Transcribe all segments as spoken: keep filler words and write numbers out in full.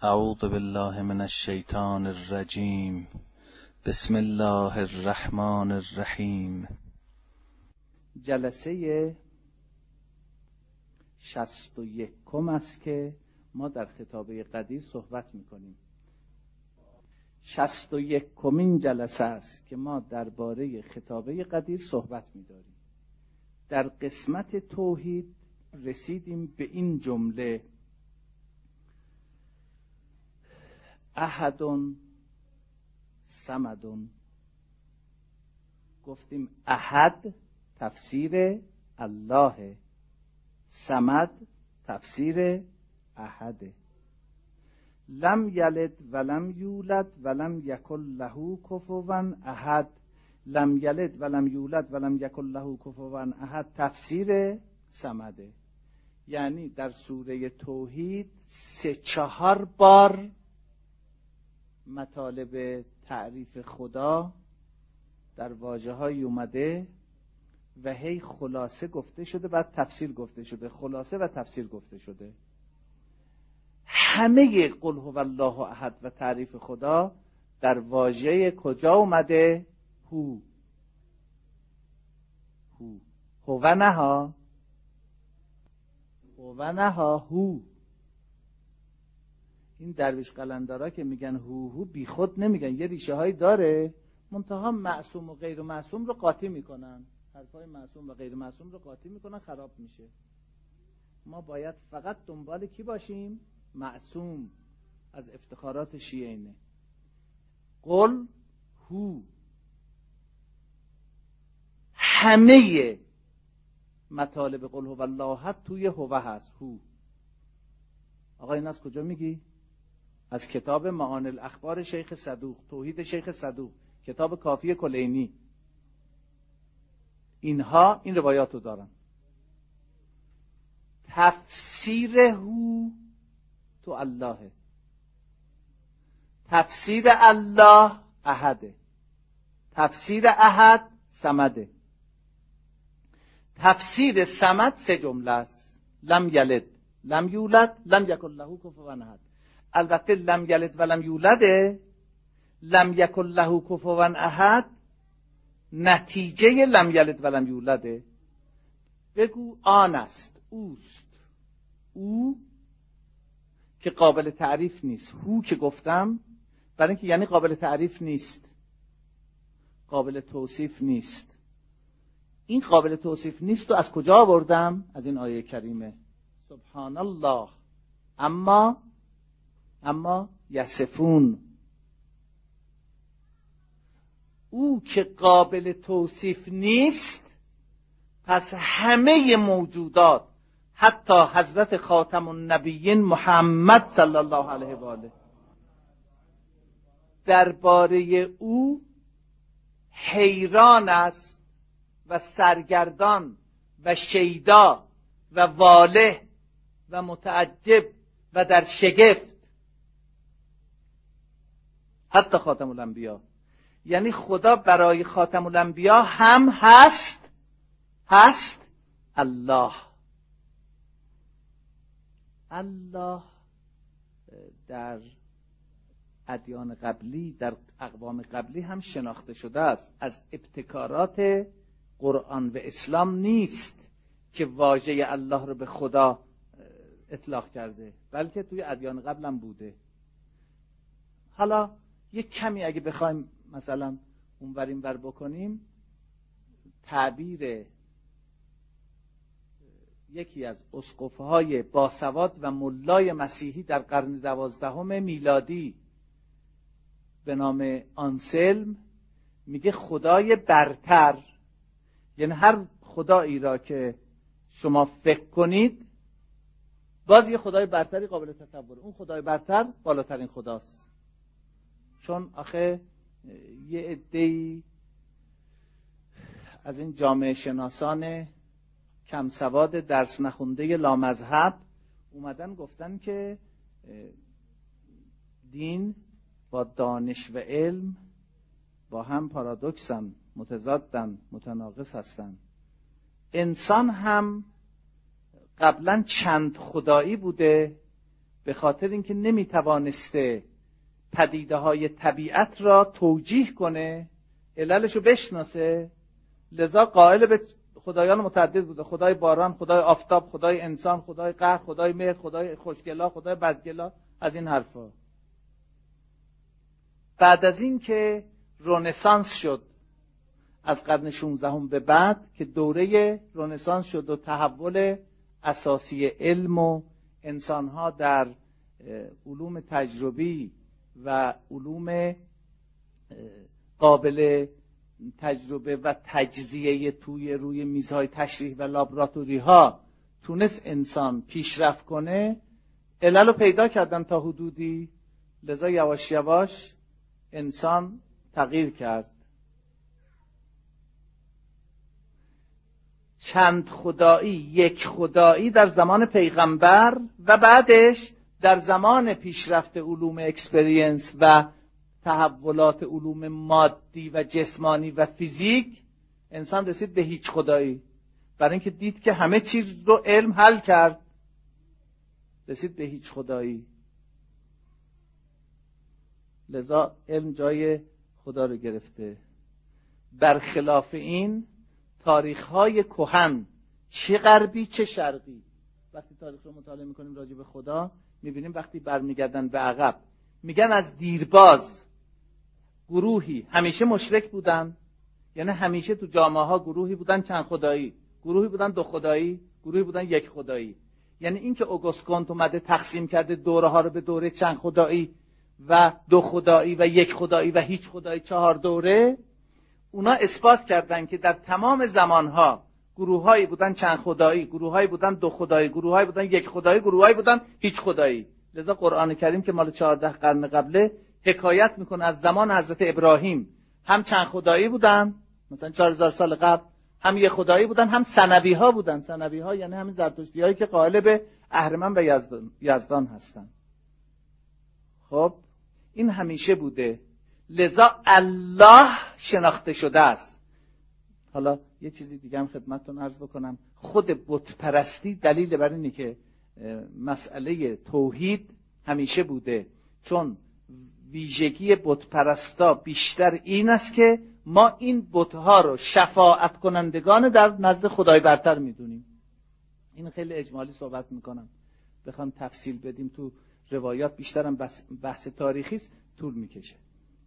اعوذ بالله من الشیطان الرجیم. بسم الله الرحمن الرحیم. جلسه شصت و یکم است که ما در خطابه قدیر صحبت میکنیم. شصت و یکمین جلسه است که ما درباره خطابه قدیر صحبت میداریم. در قسمت توحید رسیدیم به این جمله: احدون صمدون. گفتیم احد تفسیر الله، صمد تفسیر احده. لم یلد ولم یولد ولم یکن له کفوا احد. لم یلد ولم یولد ولم یکن له کفوا احد تفسیر صمده. یعنی در سوره توحید سه چهار بار مطالب تعریف خدا در واژه‌هایی اومده و هی خلاصه گفته شده، بعد تفسیر گفته شده، خلاصه و تفسیر گفته شده. همه قل هو الله احد و تعریف خدا در واژه کجا اومده؟ هو. هو هو نها هو نها هو. این درویش قلندارا که میگن هو هو بی خود نمیگن، یه ریشه هایی داره، منتها معصوم و غیر معصوم رو قاطی میکنن. حرفای معصوم و غیر معصوم رو قاطی میکنن، خراب میشه. ما باید فقط دنبال کی باشیم؟ معصوم. از افتخارات شیعه اینه. قل هو. همه مطالب قل هو الله توی هو هست. هو. آقا این از کجا میگی؟ از کتاب معانی الاخبار شیخ صدوق، توحید شیخ صدوق، کتاب کافی کلینی. اینها این روایاتو دارن. تفسیر هو تو الله، تفسیر الله احده، تفسیر احد صمده. تفسیر صمد سه جمله است: لم یلد لم یولد لم یکن له کفوا احد. البته لم یلد و لم یولد، لم یکن له کفوا احد نتیجه لم یلد و لم یولده. بگو آن است، اوست. او که قابل تعریف نیست. هو که گفتم برای اینکه یعنی قابل تعریف نیست، قابل توصیف نیست. این قابل توصیف نیست و از کجا آوردم؟ از این آیه کریمه: سبحان الله اما اما یصفون. او که قابل توصیف نیست، پس همه موجودات، حتی حضرت خاتم النبیین محمد صلی الله علیه و آله، درباره او حیران است و سرگردان و شیدا و واله و متعجب و در شگفت. حتی خاتم الانبیا. یعنی خدا برای خاتم الانبیا هم هست هست الله. الله در ادیان قبلی، در اقوام قبلی هم شناخته شده است. از ابتکارات قرآن و اسلام نیست که واژه الله رو به خدا اطلاق کرده، بلکه توی ادیان قبل هم بوده. حالا یک کمی اگه بخوایم مثلا اونور اینور بکنیم، تعبیر یکی از اسقف‌های باسواد و ملای مسیحی در قرن دوازدهم میلادی به نام آنسلم میگه خدای برتر، یعنی هر خدایی را که شما فکر کنید باز یه خدای برتری قابل تصوره. اون خدای برتر بالاترین خداست. چون آخه یه عده‌ای از این جامعه شناسان کم سواد درس نخونده لامذهب اومدن گفتن که دین با دانش و علم با هم پارادوکسن، متضادن، متناقض هستن. انسان هم قبلا چند خدایی بوده به خاطر اینکه نمیتوانسته پدیده های طبیعت را توجیه کنه، عللشو بشناسه، لذا قائل به خدایان متعدد بوده. خدای باران، خدای آفتاب، خدای انسان، خدای قهر، خدای مهر، خدای خوشگلا، خدای بدگلا، از این حرفا. بعد از این که رنسانس شد از قرن شانزدهم به بعد که دوره رنسانس شد و تحول اساسی علم و انسانها در علوم تجربی و علوم قابل تجربه و تجزیه توی روی میزهای تشریح و لابراتوری ها تونست انسان پیشرفت کنه، علل رو پیدا کردن تا حدودی، لذا یواش یواش انسان تغییر کرد. چند خدایی، یک خدایی در زمان پیغمبر و بعدش در زمان پیشرفت علوم اکسپریانس و تحولات علوم مادی و جسمانی و فیزیک، انسان رسید به هیچ خدایی. برای اینکه دید که همه چیز رو علم حل کرد، رسید به هیچ خدایی. لذا علم جای خدا رو گرفته. برخلاف این تاریخ‌های کهن، چه غربی چه شرقی، وقتی تاریخ رو مطالعه می‌کنیم راجع به خدا، می‌بینیم وقتی برمیگردن به عقب میگن از دیرباز گروهی همیشه مشرک بودن، یعنی همیشه تو جامعه‌ها گروهی بودن چند خدایی، گروهی بودن دو خدایی، گروهی بودن یک خدایی. یعنی اینکه اوگوست کنت اومده تقسیم کرده دوره ها رو به دوره چند خدایی و دو خدایی و یک خدایی و هیچ خدایی، چهار دوره، اونا اثبات کردن که در تمام زمانها گروهایی بودن چند خدایی، گروهایی بودن دو خدایی، گروهایی بودن یک خدایی، گروهایی بودن هیچ خدایی. لذا قرآن کریم که مال چهارده قرن قبله حکایت میکنه از زمان حضرت ابراهیم هم چند خدایی بودن، مثلا چهار هزار سال قبل، هم یک خدایی بودن، هم ثنوی ها بودن. ثنوی ها یعنی همین زرتشتی هایی که قائل به اهرمن و یزدان, یزدان هستن. خب این همیشه بوده. لذا الله شناخته شده است. حالا یه چیزی دیگه هم خدمتتون عرض بکنم. خود بت پرستی دلیل بر اینه که مسئله توحید همیشه بوده، چون ویژگی بت پرستا بیشتر این است که ما این بت‌ها رو شفاعت کنندگان در نزد خدای برتر میدونیم. این خیلی اجمالی صحبت میکنم، بخوام تفصیل بدیم تو روایات بیشترم بحث تاریخی است، طول میکشه.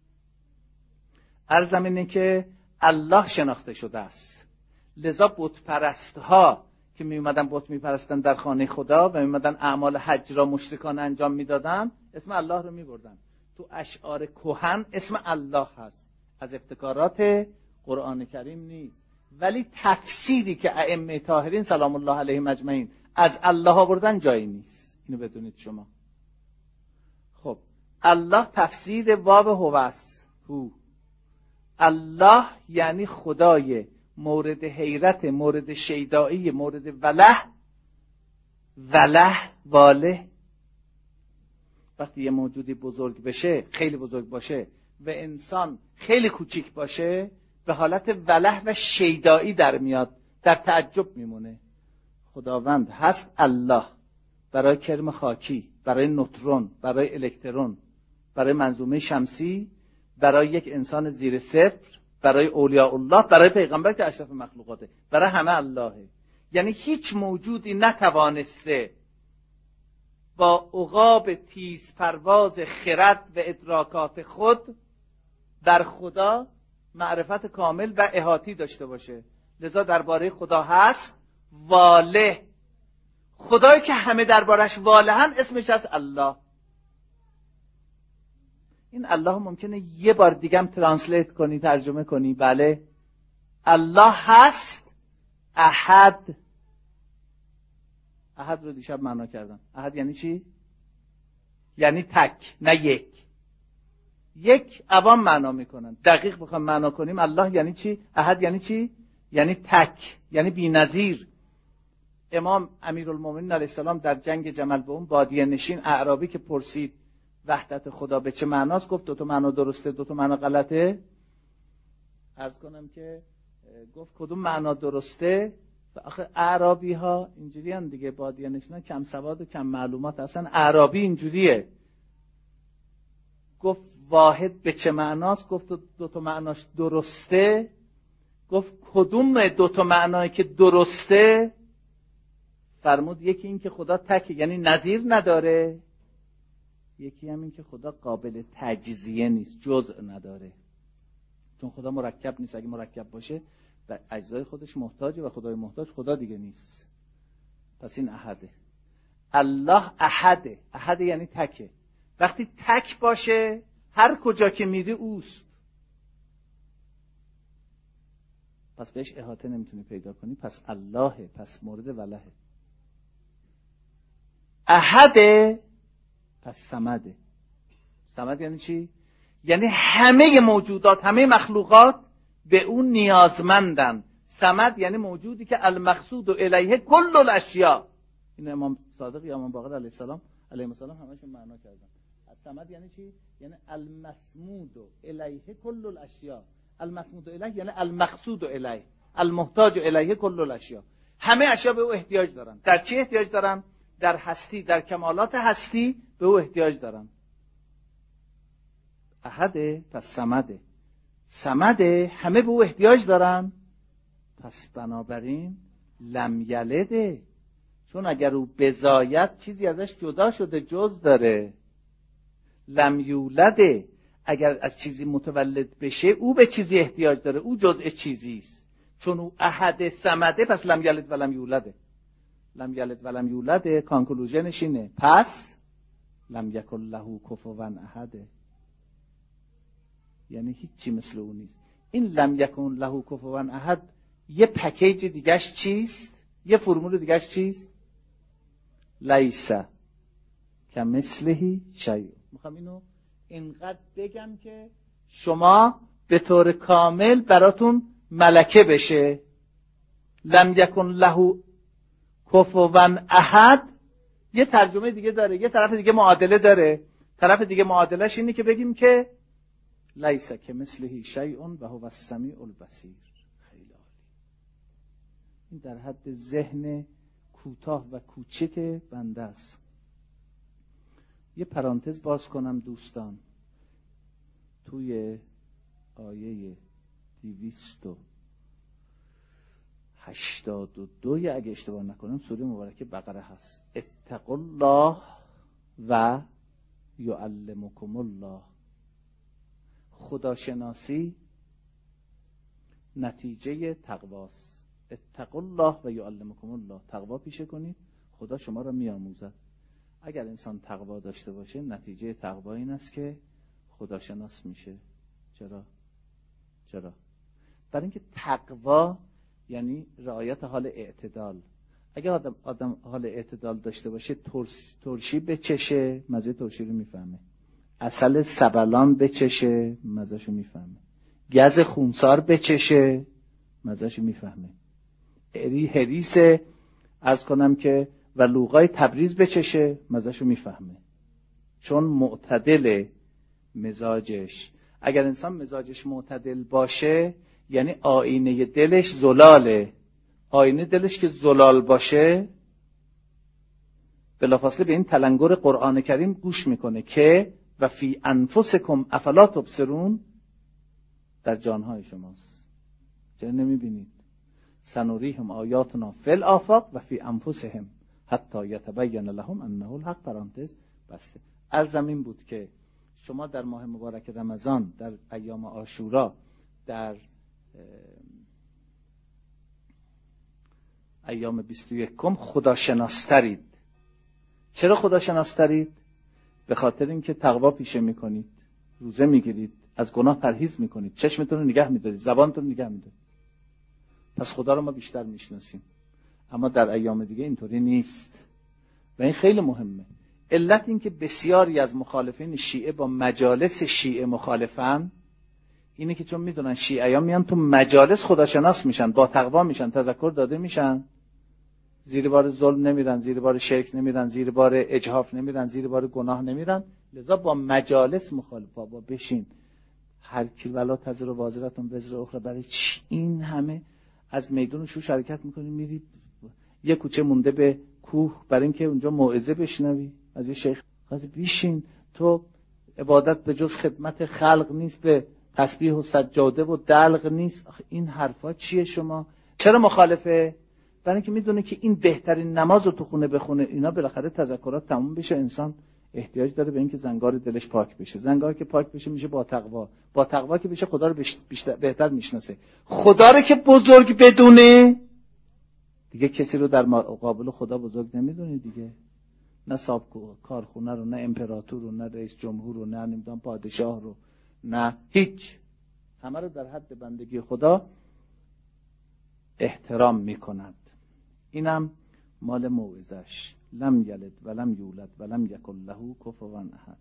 عرضم اینه که الله شناخته شده است. لذا بت پرستها که می اومدن بت میپرستن در خانه خدا و می اومدن اعمال حج را مشرکان انجام میدادن، اسم الله رو میبردن. تو اشعار کهن اسم الله هست، از ابتکارات قرآن کریم نیست. ولی تفسیری که ائمه طاهرین سلام الله علیهم اجمعین از الله آوردن جایی نیست، اینو بدونید شما. خب الله تفسیر واو هو است. هو الله یعنی خدای مورد حیرت، مورد شیدایی، مورد وله. وله واله. وقتی یه موجودی بزرگ بشه، خیلی بزرگ باشه و انسان خیلی کوچیک باشه، به حالت وله و شیدایی در میاد، در تعجب میمونه. خداوند هست الله برای کرم خاکی، برای نوترون، برای الکترون، برای منظومه شمسی، برای یک انسان زیر صفر، برای اولیاء الله، برای پیغمبر که اشرف مخلوقاته، برای همه اللهه. یعنی هیچ موجودی نتوانسته با عقاب تیز پرواز خرد و ادراکات خود در خدا معرفت کامل و احاطی داشته باشه. لذا درباره خدا هست واله. خدایی که همه دربارش والهن اسمش هست الله. این الله ممکنه یه بار دیگه هم ترانسلیت کنی، ترجمه کنی. بله، الله هست احد. احد رو دیشب معنا کردم. احد یعنی چی؟ یعنی تک، نه یک. یک عوام معنا میکنن. دقیق بخوام معنا کنیم الله یعنی چی؟ احد یعنی چی؟ یعنی تک، یعنی بی‌نظیر. امام امیرالمومنین علیه السلام در جنگ جمل به اون بادیه نشین اعرابی که پرسید وحدت خدا به چه معناست، گفت دو تا معنا درسته، دو تا معنا غلطه. عرض کنم که گفت کدوم معنا درسته؟ آخه اعرابی ها اینجوری هم دیگه، بادیه نشینان کم سواد و کم معلومات. اصلا اعرابی اینجوریه. گفت واحد به چه معناست؟ گفت دو تا معناش درسته. گفت کدوم دو تا معنایی که درسته؟ فرمود یکی این که خدا تک، یعنی نظیر نداره، یکی هم این که خدا قابل تجزیه نیست، جزء نداره. چون خدا مرکب نیست، اگه مرکب باشه به اجزای خودش محتاجه و خدای محتاج خدا دیگه نیست. پس این احده. الله احده. احده یعنی تکه. وقتی تک باشه هر کجا که میری اوست، پس بهش احاطه نمیتونی پیدا کنی. پس اللهه، پس مورد ولهه. احده پس صمده. صمد یعنی چی؟ یعنی همه موجودات، همه مخلوقات به اون نیازمندن. صمد یعنی موجودی که المقصود الیه کل الاشیاء. این امام صادق یا امام باقر علیه السلام علیه السلام همشون معنا کردن. صمد یعنی چی؟ یعنی المسمود الیه کل الاشیاء. المسمود الیه یعنی المقصود الیه، المحتاج الیه کل الاشیاء. همه اشیا به او احتیاج دارن. در چی احتیاج دارن؟ در هستی، در کمالات هستی به او احتیاج دارن. احده پس صمده. صمده همه به او احتیاج دارن، پس بنابراین لم یلده. چون اگر او بزاید چیزی ازش جدا شده، جز داره. لم یولده، اگر از چیزی متولد بشه او به چیزی احتیاج داره، او جزء چیزیست. چون او احد صمده پس لم یلد و لم یولده. لم یلد و لم یولده کانکلوژنش اینه، پس لم یکن له کفوا احد، یعنی هیچی مثل او نیست. این لم یکن له کفوا احد یه پکیج دیگهش چیست؟ یه فرمول دیگهش چیست؟ لیس کمثله شیء. میخوام اینو اینقدر بگم که شما به طور کامل براتون ملکه بشه. لم یکن له کفوا احد یه ترجمه دیگه داره، یه طرف دیگه معادله داره. طرف دیگه معادلهش اینه که بگیم که لیس کمثله شیء و هو السمیع البصیر. خیلی عالی. این در حد ذهن کوتاه و کوچک بنده است. یه پرانتز باز کنم دوستان، توی آیه دویست و هشتاد و دو اگه اشتباه نکنم سوره مبارکه بقره هست. اتقوا الله و یعلمکم الله. خداشناسی نتیجه تقواست. اتقوا الله و یعلمکم الله. تقوا پیشه کنید، خدا شما را میآموزد. اگر انسان تقوا داشته باشه نتیجه تقوا این است که خداشناس میشه. چرا؟ چرا؟ برای اینکه تقوا یعنی رعایت حال اعتدال. اگر آدم, آدم حال اعتدال داشته باشه، ترش، ترشی بچشه مزه ترشی رو میفهمه، عسل سبلان بچشه مزهشو میفهمه، گز خونسار بچشه مزهشو میفهمه، اری هریس عرض کنم که و لوغای تبریز بچشه مزهشو میفهمه. چون معتدل مزاجش. اگر انسان مزاجش معتدل باشه یعنی آینه دلش زلاله. آینه دلش که زلال باشه بلافاصله به این تلنگر قرآن کریم گوش میکنه که و فی انفسکم افلا تبصرون. در جانهای شماست، چرا نمیبینید؟ سنوریهم آیاتنا فی الآفاق و فی انفسهم حتی یتبین لهم انه الحق. پرانتز بسته. عرضم این بود که شما در ماه مبارک رمضان، در ایام عاشورا، در ایام بیست و یکم خداشناسترید. چرا خداشناسترید؟ به خاطر اینکه تقوا پیشه میکنید، روزه میگیرید، از گناه پرهیز میکنید، چشمتون رو نگه میدارید، زبانتون رو نگه میدارید. پس خدا رو ما بیشتر میشناسیم. اما در ایام دیگه اینطوری نیست و این خیلی مهمه. علت این که بسیاری از مخالفین شیعه با مجالس شیعه مخالفن اینه که چون میدونن شیعیان میان تو مجالس خداشناس میشن، با تقوا میشن، تذکر داده میشن، زیر بار ظلم نمیرن، زیر بار شرک نمیرن، زیر بار اجحاف نمیرن، زیر بار گناه نمیرن. لذا با مجالس مخالف. بابا بشین، هر کی ولا تزر وازرتون وزر اخرى. برای چی این همه از میدون شور حرکت میکنی میری یه کوچه مونده به کوه برای اینکه اونجا موعظه بشنوی از یه شیخ. خاطر بیشین تو عبادت به جز خدمت خلق نیست، به تسبیح و سجاده و دلق نیست. آخه این حرفا چیه شما؟ چرا مخالفه؟ برای اینکه میدونه که این بهترین نماز رو تو خونه بخونه. اینا بالاخره تذکرات تموم بشه، انسان احتیاج داره به اینکه زنگار دلش پاک بشه. زنگار که پاک بشه میشه با تقوا، با تقوا که بشه خدا رو بیشتر بهتر میشناسه. خدا رو که بزرگ بدونه دیگه کسی رو در مقابل خدا بزرگ نمیدونه دیگه. نه صاحب کارخونه رو، نه امپراتور رو، نه رئیس جمهور رو، نه نمیدونم پادشاه رو، نه هیچ. همه رو در حد بندگی خدا احترام میکند. اینم مال موعظش. لم یلد ولم یولد ولم یکن له کفوا احد.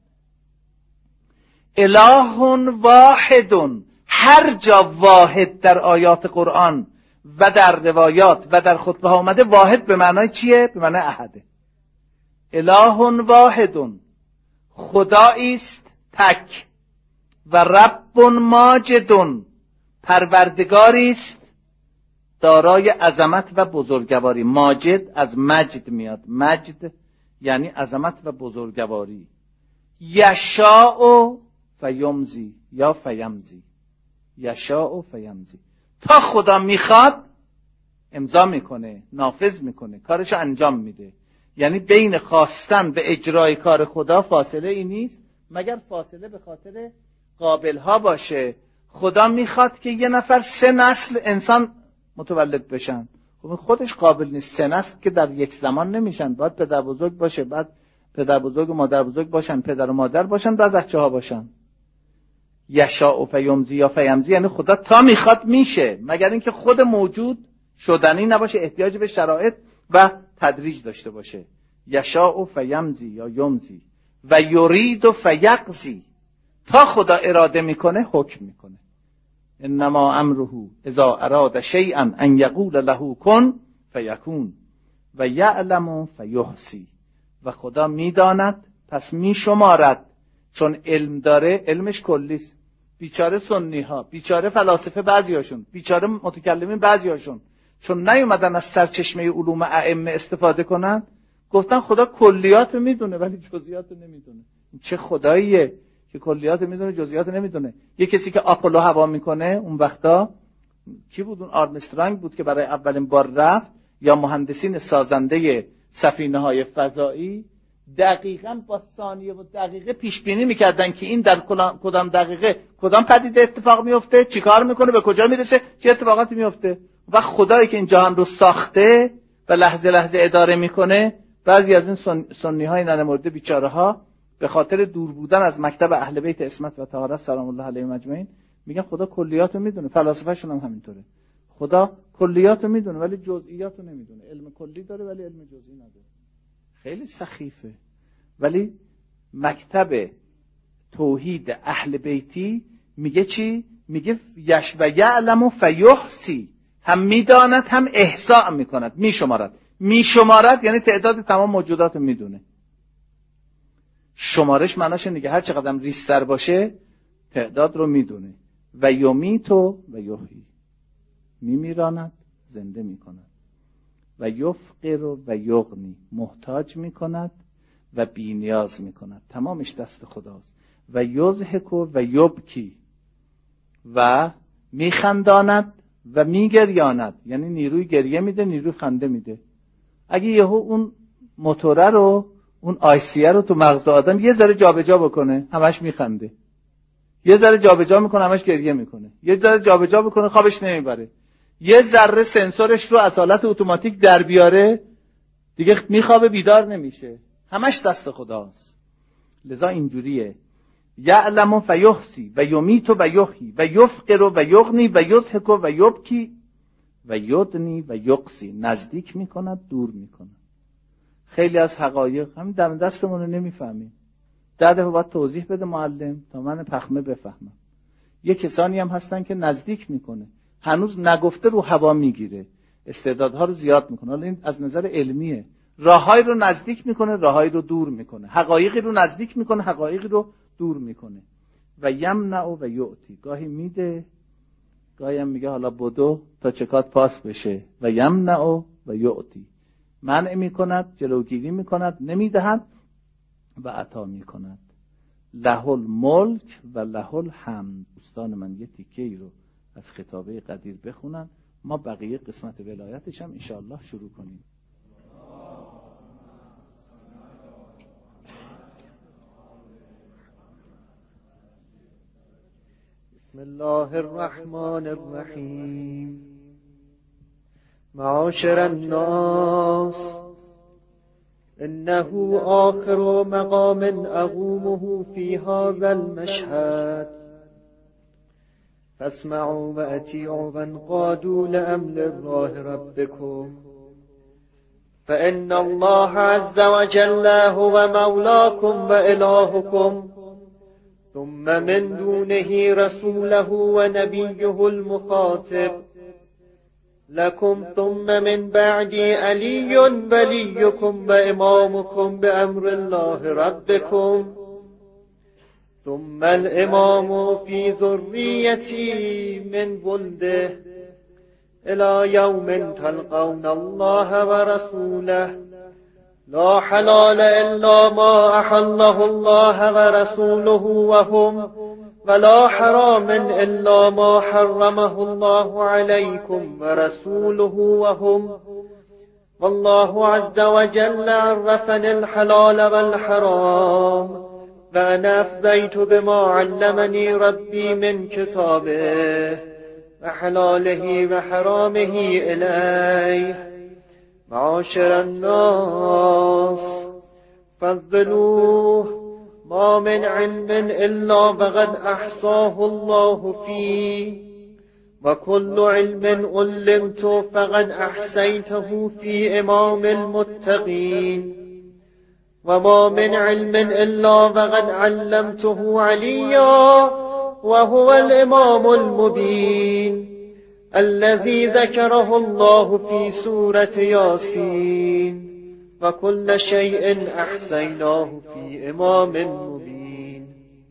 اله واحد. هر جا واحد در آیات قرآن و در روایات و در خطبه ها اومده، واحد به معنای چیه؟ به معنای احده. اله واحد، خدایی است تک، و رب ماجد، پروردگاری است دارای عظمت و بزرگواری. ماجد از مجد میاد، مجد یعنی عظمت و بزرگواری. یشاء فیمضی یا فیمضی، یشاء فیمضی، تا خدا میخواد امضا میکنه، نافذ میکنه، کارشو انجام میده. یعنی بین خواستن به اجرای کار خدا فاصله ای نیست، مگر فاصله به خاطر قابل ها باشه. خدا میخواد که یه نفر سه نسل انسان متولد بشن، خب خودش قابل نیست. سه نسل که در یک زمان نمیشن، باید پدر بزرگ باشه، بعد پدر بزرگ و مادر بزرگ باشن، پدر و مادر باشن، بعد بچه ها باشن. یشاء فیمضی یا فیمضی یعنی خدا تا میخواد میشه، مگر اینکه خود موجود شدنی نباشه، احتیاج به شرایط و تدریج داشته باشه. یشاء فیمضی یا یمضی و یرید فیقضی، تا خدا اراده میکنه حکم میکنه. انما امره اذا اراد شیئا ان یقول له کن فیکون و یعلم فیحصی. و خدا میداند پس میشمارد، چون علم داره، علمش کلیست. بیچاره سنی ها، بیچاره فلاسفه بعضیاشون، بیچاره متکلمین بعضیاشون، چون نیومدن از سرچشمه علوم ائمه استفاده کنن، گفتن خدا کلیات میدونه ولی جزئیات نمیدونه. چه خداییه که کلیات میدونه جزئیات نمیدونه؟ یه کسی که آپولو هوا میکنه اون وقتا کی بود؟ اون آرمسترانگ بود که برای اولین بار رفت. یا مهندسین سازنده سفینه های فضایی دقیقاً با ثانیه و دقیقه پیش بینی میکردن که این در کدام دقیقه کدام پدیده اتفاق میفته، چیکار میکنه، به کجا میرسه، چه اتفاقاتی میفته. و خدایی که این جهان رو ساخته و لحظه لحظه اداره میکنه، بعضی از این سن... سنی های ننمرده بیچاره ها به خاطر دور بودن از مکتب اهل بیت عصمت و طهارت سلام الله علیهم اجمعین میگن خدا کلیاتو میدونه. فلاسفه شون هم همینطوره، خدا کلیاتو میدونه ولی جزئیاتو نمیدونه. علم کلی داره ولی علم جزئی نداره. خیلی سخیفه. ولی مکتب توحید اهل بیتی میگه چی؟ میگه یش و یعلم و فیحصی، هم میداند هم احصاء میکند، میشمارد. میشمارد یعنی تعداد تمام موجودات میدونه. شمارش معناش اینه که هر چقدر ریستر باشه تعداد رو میدونه. و یمیتو و یحیی، میمیراند زنده میکند. و یفقر و یغنی، محتاج میکند و بی‌نیاز میکند. تمامش دست خداست. و یضحک و یبکی، و میخنداند و میگریاند، یعنی نیروی گریه میده، نیروی خنده میده. اگه یهو اون موتوره رو، اون آیسیه رو تو مغز آدم یه ذره جابجا بکنه همش میخنده، یه ذره جابجا میکنه همش گریه میکنه، یه ذره جابجا بکنه خوابش نمیبره، یه ذره سنسورش رو از حالت اتوماتیک در بیاره دیگه میخوابه بیدار نمیشه. همش دست خداست. لذا اینجوریه. یعلم فیحصی و یمیت و یحیی و یفقر و یغنی و یضحک و یبکی و یدنی و یقصی، نزدیک میکند دور میکند. خیلی از حقایق همین دم دستمون رو نمیفهمیم. ده دفعه باید توضیح بده معلم تا من پخمه بفهمم. یه کسانی هم هستن که نزدیک میکنه، هنوز نگفته رو هوا میگیره، استعدادها رو زیاد میکنه. حالا این از نظر علمیه. راههای رو نزدیک میکنه، راههای رو دور میکنه، حقایقی رو نزدیک میکنه، حقایقی رو دور میکنه. و یمنع و یعطی، گاهی میده گاهی هم میگه حالا بدو تا چکات پاس بشه. و یمنع و یعطی، منع میکند، جلوگیری میکند، نمیدهد و عطا میکند. له الملک و له الحمد. دوستان من یه تیکه ای رو از خطابه قدیر بخونن، ما بقیه قسمت ولایتش هم انشاءالله شروع کنیم. بسم الله الرحمن الرحیم. معاشر الناس، إنه آخر مقام أقومه في هذا المشهد، فاسمعوا وأطيعوا وانقادوا لأمر الله ربكم، فإن الله عز وجل هو مولاكم وإلهكم، ثم من دونه رسوله ونبيه المخاطب لكم، ثم من بعدي علي وليكم وإمامكم بأمر الله ربكم، ثم الإمام في ذريتي من ولده إلى يوم تلقون الله ورسوله، لا حلال إلا ما أحله الله ورسوله وهم، ولا حرام إلا ما حرمه الله عليكم ورسوله وهم، والله عز وجل عرفني الحلال والحرام، وأنا أفديت بما علمني ربي من كتابه وحلاله وحرامه إليه. معاشر الناس، فضلوه، ما من علم إلا وقد أحصاه الله فيه، وكل علم علمت فقد أحصيته في إمام المتقين، وما من علم إلا وقد علمته عليا وهو الإمام المبين الذي ذكره الله في سورة ياسين، وكل شيء أحصيناه في إمام مبين.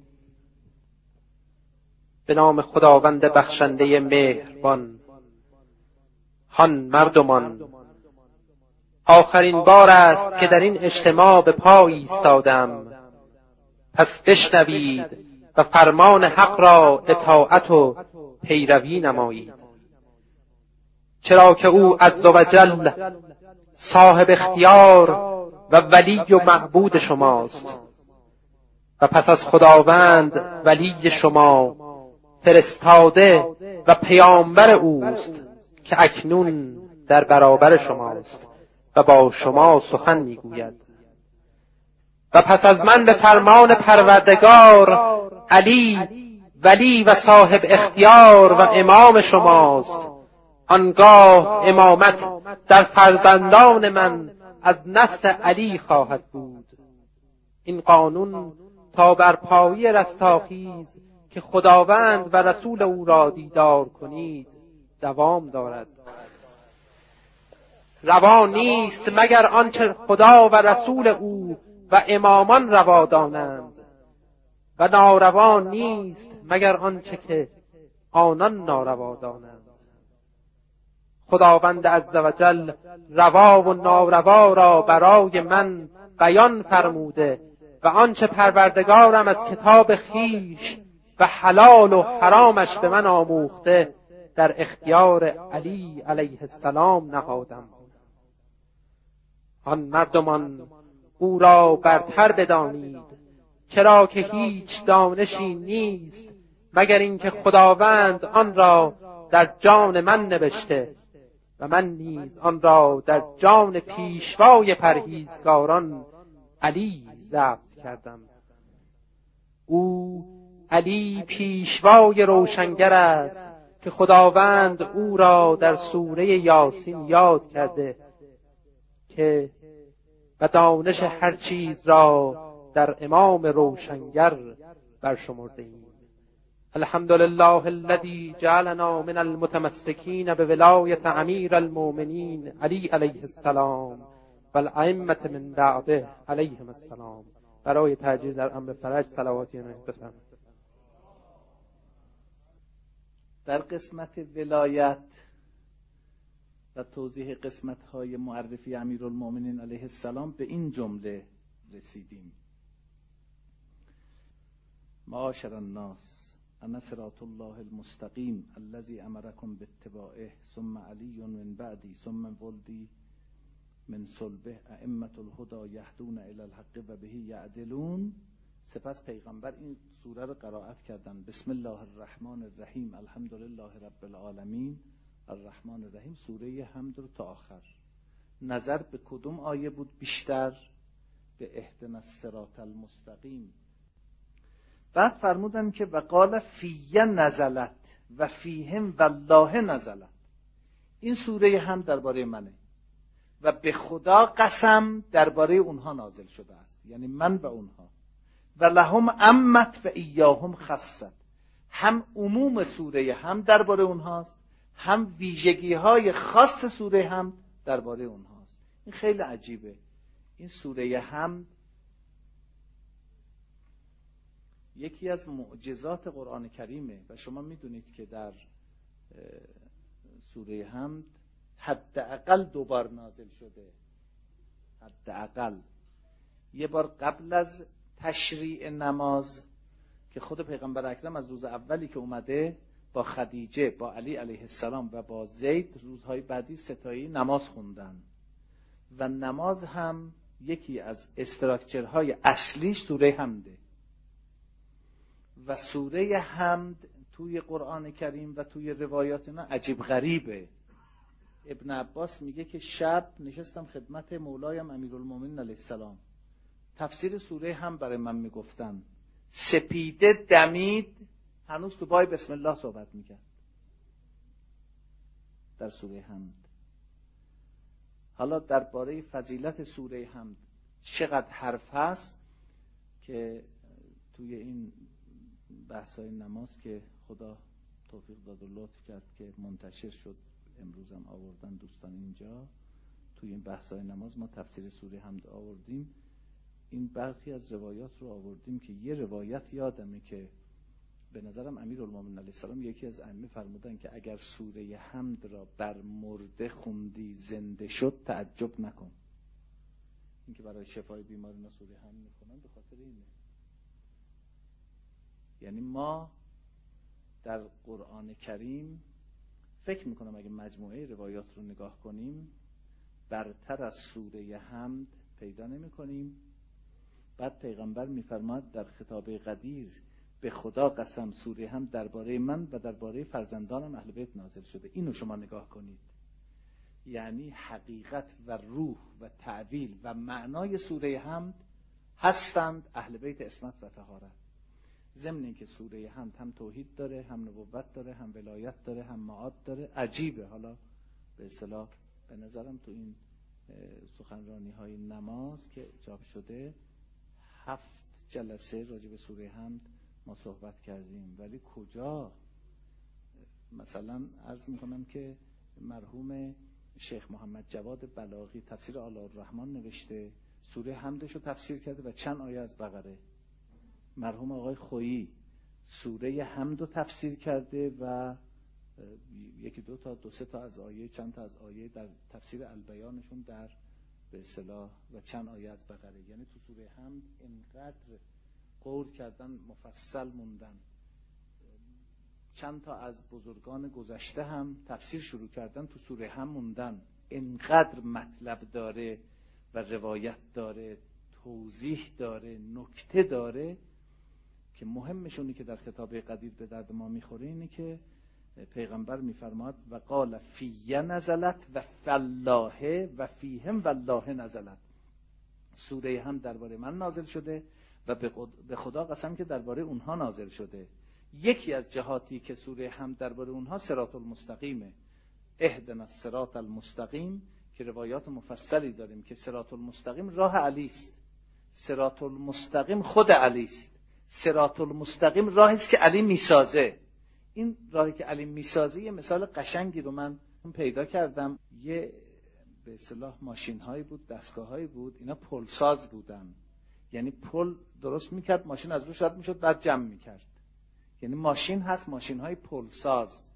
به نام خداوند بخشنده مهربان. هان مردمان، آخرین بار است که در این اجتماع به پای ایستادم، پس بشنوید و فرمان حق را اطاعت و پیروی نمایید، چرا که او عزوجل صاحب اختیار و ولی و معبود شماست، و پس از خداوند ولی شما فرستاده و پیامبر اوست که اکنون در برابر شماست و با شما سخن میگوید. و پس از من به فرمان پروردگار علی ولی و صاحب اختیار و امام شماست، آنگاه امامت در فرزندان من از نسل علی خواهد بود. این قانون تا بر پایی رستاخیز که خداوند و رسول او را دیدار کنید دوام دارد. روا نیست مگر آنچه خدا و رسول او و امامان روا دانند، و ناروا نیست مگر آنچه که آنان ناروا دانند. خداوند عزوجل روا و ناروا را برای من بیان فرموده و آنچه پروردگارم از کتاب خیش و حلال و حرامش به من آموخته در اختیار علی علیه السلام نهادم. آن مردمان او را برتر بدانید، چرا که هیچ دانشی نیست مگر اینکه خداوند آن را در جان من نوشته و من نیز آن را در جان پیشوای پرهیزگاران علی ضبط کردم. او علی پیشوای روشنگر است که خداوند او را در سوره یاسین یاد کرده که و دانش هر چیز را در امام روشنگر برشمرده ایم. الحمد لله الذي جعلنا من المتمسكين بولایت امیر المؤمنین علی علیه السلام و الائمة من بعده علیهم السلام. برای تاجیل در امر فرج صلواتی بفرمایید. در قسمت ولایت و توضیح قسمت‌های معرفی امیرالمؤمنین علیه السلام به این جمله رسیدیم: معاشر الناس، انا صراط الله المستقیم الذی امرکم باتباعه ثم علی من بعدی ثم ولدی من صلبه ائمة الهدی یهدون الی الحق و به یعدلون. سپس پیغمبر این سوره رو قرائت کردن: بسم الله الرحمن الرحیم الحمدلله رب العالمین الرحمن الرحیم. سوره حمد رو تا آخر. نظر به کدوم آیه بود بیشتر؟ به اهدنا الصراط المستقیم. بعد فرمودن که وقال فیه نزلت و فیهم والله نزلت. این سوره هم درباره منه و به خدا قسم درباره اونها نازل شده است، یعنی من و اونها. و لهم امت و ایاهم خصت. هم عموم سوره هم درباره اونهاست، هم ویژگی های خاص سوره هم درباره اونهاست. این خیلی عجیبه. این سوره هم یکی از معجزات قرآن کریمه و شما میدونید که در سوره حمد حداقل دو بار نازل شده. حداقل یه بار قبل از تشریع نماز که خود پیغمبر اکرم از روز اولی که اومده با خدیجه، با علی علیه السلام و با زید روزهای بعدی ستایی نماز خوندن و نماز هم یکی از استراکچرهای اصلیش سوره حمده. و سوره حمد توی قرآن کریم و توی روایات اینا عجیب غریبه. ابن عباس میگه که شب نشستم خدمت مولایم امیرالمومنین علیه السلام، تفسیر سوره هم برای من میگفتن، سپیده دمید، هنوز تو بای بسم الله صحبت میکرد در سوره حمد. حالا درباره فضیلت سوره حمد چقدر حرف هست که توی این بحث‌های نماز که خدا توفیق داد و لطف کرد که منتشر شد، امروز هم آوردن دوستان اینجا، توی این بحث‌های نماز ما تفسیر سوره حمد آوردیم. این برخی از روایات رو آوردیم که یه روایت یادمه که به نظرم امیرالمومنین علیه السلام یکی از ائمه فرمودن که اگر سوره حمد را بر مرده خوندی زنده شد تعجب نکن. این که برای شفای بیماران سوره حمد میخونن به خاطر اینه. یعنی ما در قرآن کریم فکر میکنم اگه مجموعه روایات رو نگاه کنیم برتر از سوره حمد پیدا نمی کنیم. بعد پیغمبر میفرماد در خطاب قدیر به خدا قسم سوره حمد درباره من و درباره فرزندانم اهل بیت نازل شده. اینو شما نگاه کنید. یعنی حقیقت و روح و تعویل و معنای سوره حمد هستند اهل بیت عصمت و طهارت. ضمن اینکه سوره حمد هم توحید داره، هم نبوت داره، هم ولایت داره، هم معاد داره. عجیبه. حالا به اصطلاح به نظرم تو این سخنرانی های نماز که چاپ شده هفت جلسه راجع به سوره حمد ما صحبت کردیم، ولی کجا؟ مثلا عرض میکنم که مرحوم شیخ محمد جواد بلاغی تفسیر آل الرحمن نوشته، سوره حمدش رو تفسیر کرده و چند آیه از بقره. مرحوم آقای خویی سوره حمد رو تفسیر کرده و یکی دو تا دو سه تا از آیه، چند تا از آیه در تفسیر البیانشون در به اصطلاح و چند آیه از بقره. یعنی تو سوره حمد اینقدر قول کردن، مفصل موندن. چند تا از بزرگان گذشته هم تفسیر شروع کردن، تو سوره حمد موندن. اینقدر مطلب داره و روایت داره، توضیح داره، نکته داره که مهمشونی که در خطاب قدیر به درد ما میخوره اینه که پیغمبر میفرماد و قال فیه نزلت و فالله و فیهم والله نزلت. سوره هم درباره من نازل شده و به خدا قسم که درباره اونها نازل شده. یکی از جهاتی که سوره هم درباره اونها صراط المستقیمه، اهدنا الصراط المستقیم، که روایات مفصلی داریم که صراط المستقیم راه علی است. صراط المستقیم خود علی است. صراط المستقیم راهی است که علی میسازه. این راهی که علی میسازه یه مثال قشنگی رو من پیدا کردم. یه به اصطلاح ماشین هایی بود، دستگاه هایی بود، اینا پل ساز بودن. یعنی پل درست میکرد، ماشین از روش رد میشد، بعد جمع میکرد. یعنی ماشین هست، ماشین های پل ساز.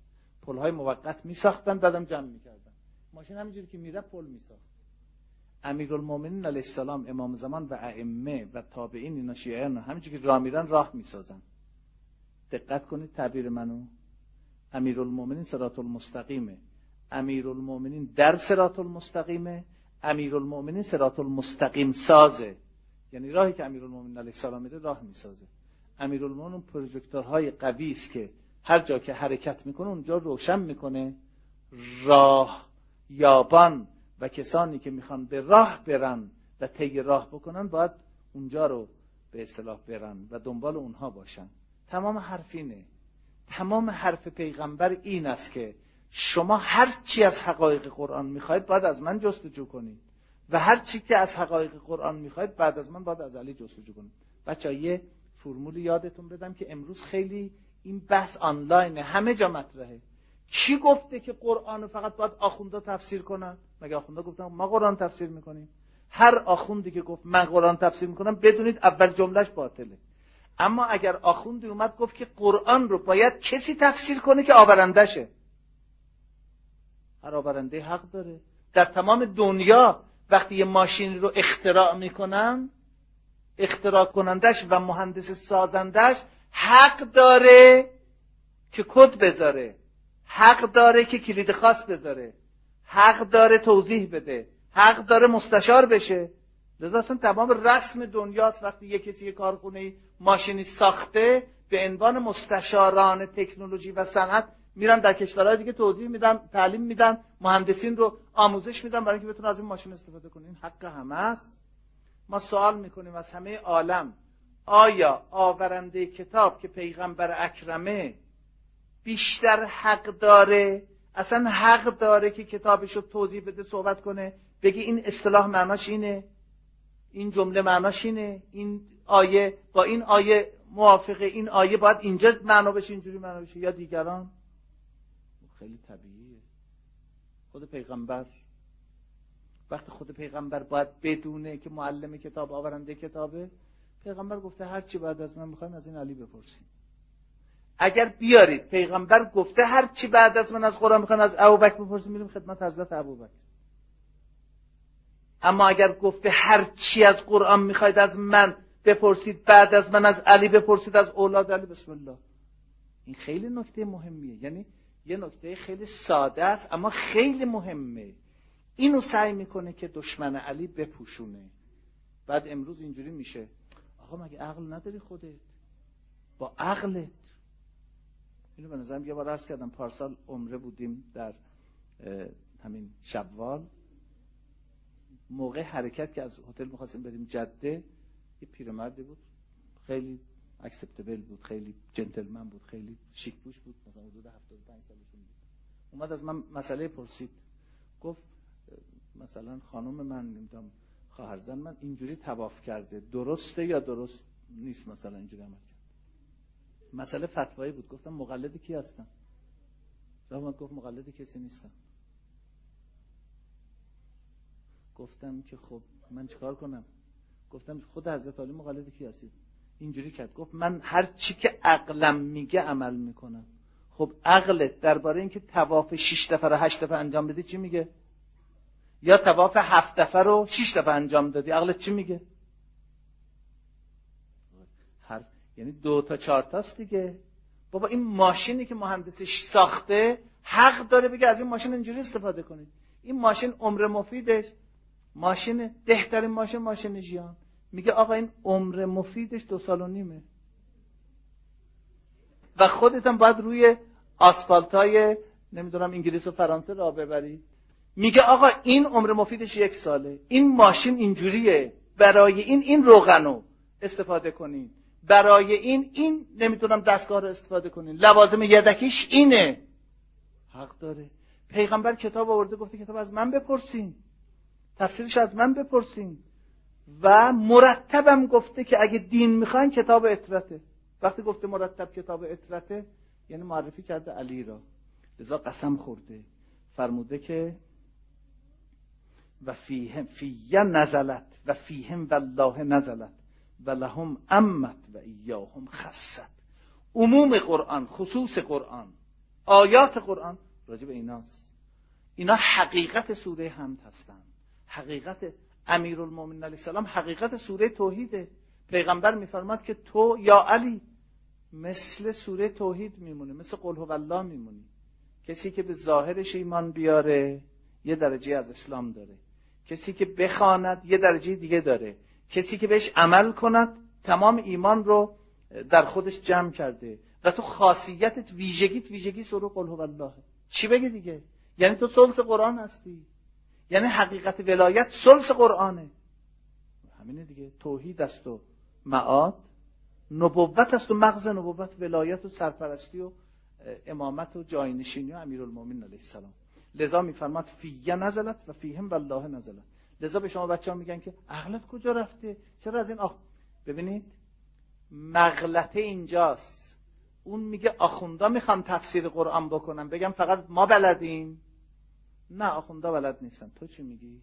پل‌های موقت میساختن بعدم جمع میکردن. ماشین همینجوری که میره پل میساخت. امیرالمومنین علیه السلام، امام زمان و ائمه و تابعین اینا شیعیان همینجوری که راه میرن راه میسازن. دقت کنید تعبیر منو. امیرالمومنین صراط المستقیمه، امیرالمومنین در صراط المستقیمه، امیرالمومنین صراط المستقیم سازه، یعنی راهی که امیرالمومنین علیه السلام میره راه میسازه. امیرالمومنین پروژکتورهای قوی است که هر جا که حرکت میکنه اونجا روشن میکنه. راه یابان و کسانی که میخوان به راه برن و طی راه بکنن باید اونجا رو به اصطلاح برن و دنبال اونها باشن. تمام حرف اینه. تمام حرف پیغمبر این است که شما هر چی از حقایق قرآن میخواید باید از من جستجو کنید و هر چی که از حقایق قرآن میخواید بعد از من باید از علی جستجو کنید. بچه‌ها یه فرمول یادتون بدم که امروز خیلی این بحث آنلاین همه جا مطرحه. کی گفته که قرآن رو فقط باید آخوندا تفسیر کنن؟ مگه آخوندا گفتن ما قرآن تفسیر میکنیم؟ هر آخوندی که گفت من قرآن تفسیر میکنم بدونید اول جملهش باطله. اما اگر آخوندی اومد گفت که قرآن رو باید کسی تفسیر کنه که آورندشه، هر آورنده حق داره. در تمام دنیا وقتی یه ماشین رو اختراع میکنن، اختراع کنندش و مهندس سازندش حق داره که کد بذاره، حق داره که کلید خاص بذاره، حق داره توضیح بده، حق داره مستشار بشه. لذا اصلا تمام رسم دنیاست وقتی یه کسی یه کارخونه ماشینی ساخته به عنوان مستشاران تکنولوژی و صنعت میرن در کشورهای دیگه توضیح میدن، تعلیم میدن، مهندسین رو آموزش میدن برای اینکه بتونن از این ماشین استفاده کنن. این حق همه است. ما سوال میکنیم از همه عالم آیا آورنده کتاب که پیغمبر اکرمه بیشتر حق داره، اصلا حق داره که کتابش رو توضیح بده، صحبت کنه، بگی این اصطلاح معناش اینه، این جمله معناش اینه، این آیه با این آیه موافقه، این آیه باید اینجا معنا بشه، اینجوری معنا بشه، یا دیگران؟ خیلی طبیعیه. خود پیغمبر وقتی خود پیغمبر باید بدونه که معلم کتاب آورنده کتابه، پیغمبر گفته هر چی بعد از من میخواین از این علی بپرسین. اگر بیارید پیغمبر گفته هر چی بعد از من از قرآن میخواین از ابوبکر بپرسین، میریم خدمت حضرت ابوبکر. اما اگر گفته هر چی از قرآن میخواید از من بپرسید بعد از من از علی بپرسید، از اولاد علی، بسم الله. این خیلی نکته مهمیه. یعنی یه نکته خیلی ساده است اما خیلی مهمه. اینو سعی میکنه که دشمن علی بپوشونه. بعد امروز اینجوری میشه آقا مگه عقل نداری خودت؟ با عقلت. اینو به نظرم یه بار عرض کردم، پارسال عمره بودیم در همین شوال، موقع حرکت که از هتل می‌خواستیم بریم جده، یه پیرمردی بود خیلی اکسپتبل بود، خیلی جنتلمن بود، خیلی شیک پوش بود، مثلا حدود هفتاد و پنج سالشون بود. اومد از من مسئله پرسید، گفت مثلا خانم من نمیدونم خواهرزن من اینجوری طواف کرده، درسته یا درست نیست؟ مثلا اینجوری عمل کرد. مسئله فتوایی بود. گفتم مقلد کی هستم؟ رحمت گفت مقلد کسی نیستم. گفتم که خب من چیکار کنم؟ گفتم خود حضرت علی مقلد کی هستید؟ اینجوری کرد، گفت من هر چی که عقلم میگه عمل میکنم. خب عقلت درباره اینکه طواف شش دفعه رو هشت دفعه انجام بدی چی میگه؟ یا طواف هفت دفعه رو شش دفعه انجام دادی، عقلت چی میگه؟ هر یعنی دو تا چهار تاست دیگه. بابا این ماشینی که مهندسش ساخته حق داره بگه از این ماشین اینجوری استفاده کنید. این ماشین عمر مفیدش ماشین بهترین ماشین ماشین ژیان، میگه آقا این عمر مفیدش دو سال و نیمه و خودت هم باید روی آسفالتای نمیدونم انگلیس و فرانسه راه ببری. میگه آقا این عمر مفیدش یک ساله، این ماشین اینجوریه، برای این این روغنو استفاده کنین، برای این این نمیدونم دستگاه رو استفاده کنین، لوازم یدکیش اینه. حق داره. پیغمبر کتاب آورده گفته کتاب از من بپرسین، تفسیرش از من بپرسین و مرتبم گفته که اگه دین میخواین کتاب اطرته. وقتی گفته مرتب کتاب اطرته یعنی معرفی کرده علی را. لذا قسم خورده فرموده که و فیهم فیه نزلت و فیهم والله نزلت و لهم امت و ایاهم خصت. عموم قرآن، خصوص قرآن، آیات قرآن راجع به ایناست. اینا حقیقت سوره حمد هستن. حقیقت امیرالمومنین علیه السلام حقیقت سوره توحیده. پیغمبر میفرماد که تو یا علی مثل سوره توحید میمونه، مثل قل هو الله میمونی. کسی که به ظاهرش ایمان بیاره یه درجه از اسلام داره، کسی که بخواند یه درجه دیگه داره، کسی که بهش عمل کند تمام ایمان رو در خودش جمع کرده و تو خاصیتت ویژگیت ویژگی سوره قل هو الله. چی بگه دیگه؟ یعنی تو ثلث قرآن هستی، یعنی حقیقت ولایت ثلث قرآنه. همینه دیگه. توحید است و معاد، نبوت است و مغز نبوت، ولایت و سرپرستی و امامت و جاینشینی و امیرالمومنین علیه السلام. لذا میفرماد فیه نزلت و فیهم والله نزلت. لذا به شما بچه‌ها میگن که عقلت کجا رفته؟ چرا از این آخ ببینید مغلطه اینجاست. اون میگه آخوندا میخوان تفسیر قرآن بکنن، بگم فقط ما بلدیم. نه، آخوندا بلد نیستن. تو چی میگی؟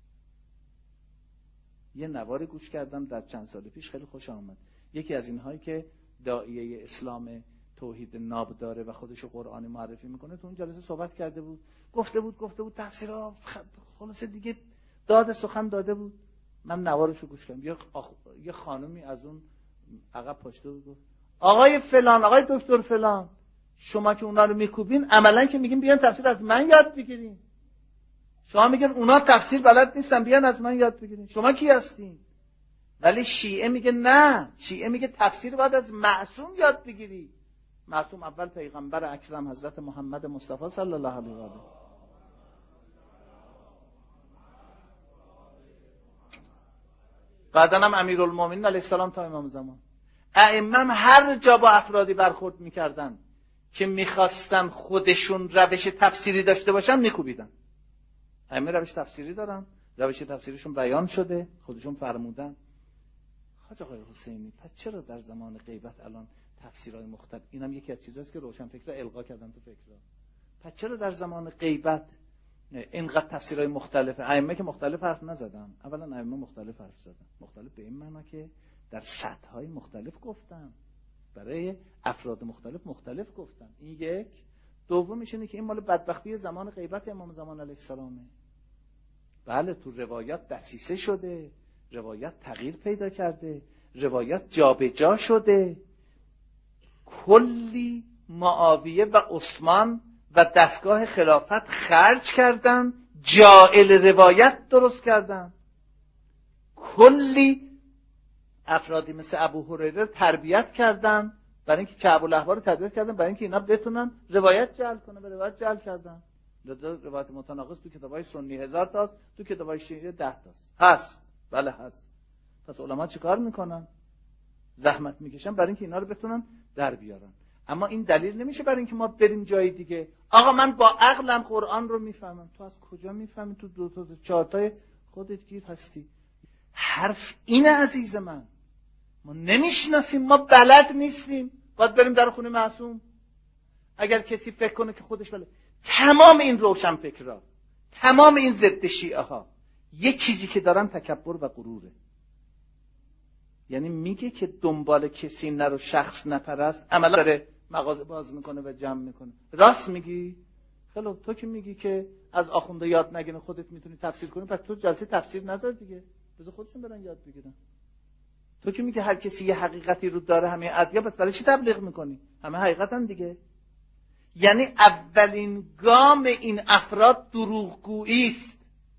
یه نوار گوش کردم در چند سال پیش، خیلی خوش آمد. یکی از اینهایی که داعیه اسلام توحید ناب داره و خودشو قرآنی معرفی میکنه، تو اون جلسه صحبت کرده بود، گفته بود گفته بود تفسیرها خلاصه دیگه داد سخن داده بود. من نوارشو گوش کردم. یه آخ... یه خانمی از اون عقب پاشته بود گفت آقای فلان، آقای دکتر فلان، شما که اونا رو میکوبین عملا که میگین بیان تفسیر از من یاد بگیرین. شما میگن اونا تفسیر بلد نیستن، بیان از من یاد بگیرین. شما کی هستین؟ ولی شیعه میگه نه، شیعه میگه تفسیر باید از معصوم یاد بگیری. معصوم اول پیغمبر اکرم حضرت محمد مصطفی صلی الله علیه و آله. بعداً هم امیرالمومنین علیه السلام تا امام زمان. ائمه هم هر جا با افرادی برخورد میکردن که میخواستن خودشون روش تفسیری داشته باشن میکوبیدن. ائمه روش تفسیری دارن، روش تفسیرشون بیان شده، خودشون فرمودن. حاج آقای حسینی پس چرا در زمان غیبت الان تفسیرهای مختلف، اینم یکی از چیزاست که روشنفکرا القا کردن تو فکرها، پس چرا در زمان غیبت اینقدر تفسیرهای مختلفه؟ ائمه که مختلف حرف نزدن. اولا ائمه مختلف حرف زدن، مختلف به این معنا که در سطح‌های مختلف گفتن، برای افراد مختلف مختلف گفتن. این یک. دومیش اینه که این مال بدبختی زمان غیبت امام زمان علیه السلامه. بله تو روایات دسیسه شده، روایت تغییر پیدا کرده، روایت جابجا شده. کلی معاویه و عثمان و دستگاه خلافت خرج کردن، جائل روایت درست کردن. کلی افرادی مثل ابو هریره تربیت کردن برای اینکه کعب الاحبار رو تدریس کردن، برای اینکه اینا بتونن روایت جعل کنن، به روایت جعل کردن. روایت متناقض تو کتابای سنی هزار تاست، تو کتابای شیعه ده تاست. هست، بله هست. پس علما چیکار میکنن؟ زحمت میکشن برای اینکه اینا رو بتونن در بیارن. اما این دلیل نمیشه برای اینکه ما بریم جای دیگه. آقا من با عقلم قرآن رو میفهمم. تو از کجا میفهمی؟ تو دو تا چهار تای خودت گیر هستی. حرف اینه عزیز من، ما نمیشناسیم، ما بلد نیستیم، باید بریم در خونه معصوم. اگر کسی فکر کنه که خودش بلد، تمام این روشن فکرها، تمام این ضد شیعه ها یه چیزی که دارن تکبر و غروره. یعنی میگه که دنبال کسی نرو، شخص نپرست، عملا داره مغازه باز میکنه و جمع میکنه. راست میگی؟ خیلی تو که میگی که از آخونده یاد نگیرن خودت میتونی تفسیر کنی، پس تو جلسه تفسیر نذار دیگه، بذار خودشون برن یاد بگیرن. تو که میگه هر کسی یه حقیقتی رو داره، همه ادعیا، بس برای چی تبلیغ میکنی؟ همه حقیقتن دیگه. یعنی اولین گام این افراد دروغگویی است.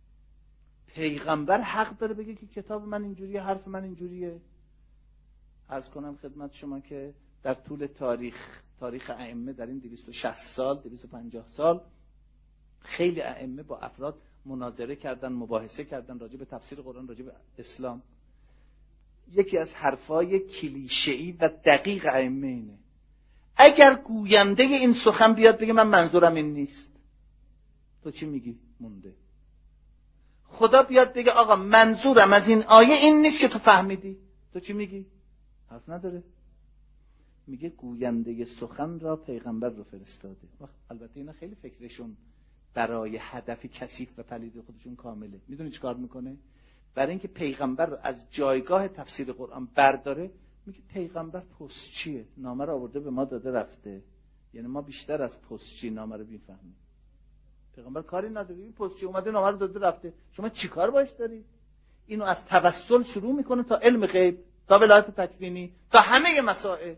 پیغمبر حق داره بگه که کتاب من اینجوریه، حرف من اینجوریه. عرض کنم خدمت شما که در طول تاریخ تاریخ ائمه در این دویست و شصت سال، دویست و پنجاه سال، خیلی ائمه با افراد مناظره کردن، مباحثه کردن راجع به تفسیر قرآن، راجع به اسلام. یکی از حرفای کلیشه‌ای و دقیق ائمه اینه: اگر گوینده این سخن بیاد بگه من منظورم این نیست، تو چی میگی؟ مونده. خدا بیاد بگه آقا منظورم از این آیه این نیست که تو فهمیدی، تو چی میگی؟ حرف نداره. میگه گوینده سخن را پیغمبر رو فرستاده. البته اینا خیلی فکرشون برای هدف کثیف و پلید خودشون کامله. میدونی چی کار میکنه؟ برای اینکه پیغمبر رو از جایگاه تفسیر قرآن برداره، میگه پیغمبر پستچیه، نامه رو آورده به ما داده رفته، یعنی ما بیشتر از پستچی نامه رو میفهمیم. پیغمبر کاری نداره، این پستچی اومده نامه رو داده رفته، شما چیکار باش دارید؟ اینو از توسل شروع میکنه تا علم غیب، تا ولایت تکوینی، تا همه مسائل.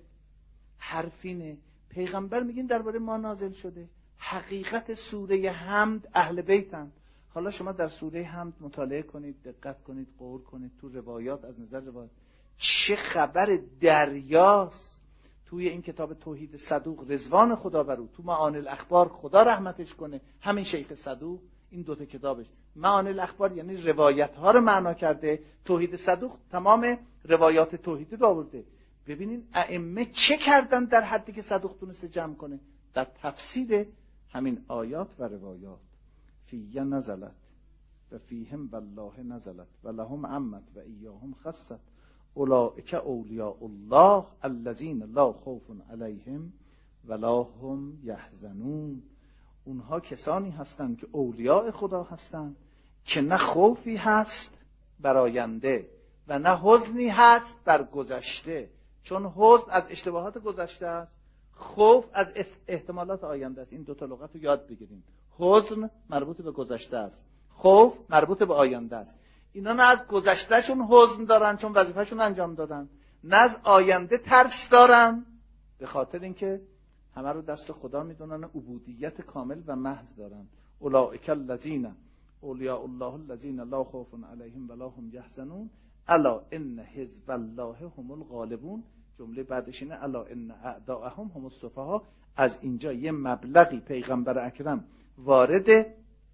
حرفینه. پیغمبر میگین درباره ما نازل شده. حقیقت سوره حمد اهل بیتن. حالا شما در سوره حمد مطالعه کنید، دقت کنید، غور کنید تو روایات، از نظر روایات چه خبر دریاست توی این کتاب توحید صدوق رضوان خدا بر او، تو معانی الاخبار خدا رحمتش کنه، همین شیخ صدوق این دوتا کتابش، معانی الاخبار یعنی روایت ها رو معنا کرده، توحید صدوق تمام روایات توحیدی رو آورده. ببینین ائمه چه کردن در حدی که صدوق تونسته جمع کنه در تفسیر همین آیات و روایات. فیه نزلت و فیهم والله نزلت و لهم عمت و ایاهم خصت اولئک اولیاء الله الذین لا خوف علیهم ولا هم یحزنون. اونها کسانی هستند که اولیاء خدا هستند که نه خوفی هست بر آینده و نه حزنی هست بر گذشته. چون حزن از اشتباهات گذشته است، خوف از احتمالات آینده است. این دو تا لغت رو یاد بگیریم. حزن مربوط به گذشته است، خوف مربوط به آینده است. اینا نه از گذشتهشون حزن دارن چون وظیفهشون انجام دادن، نه از آینده ترس دارن به خاطر اینکه همه رو دست خدا میدونن، عبودیت کامل و محض دارن. اولئک الذین اولیاء الله الذین لا خوف علیهم ولا هم یحزنون الا ان حزب الله هم الغالبون. جمله بعدش اینه الا ان اعداءهم هم السفهاء. از اینجا یه مبلغی پیغمبر اکرم وارد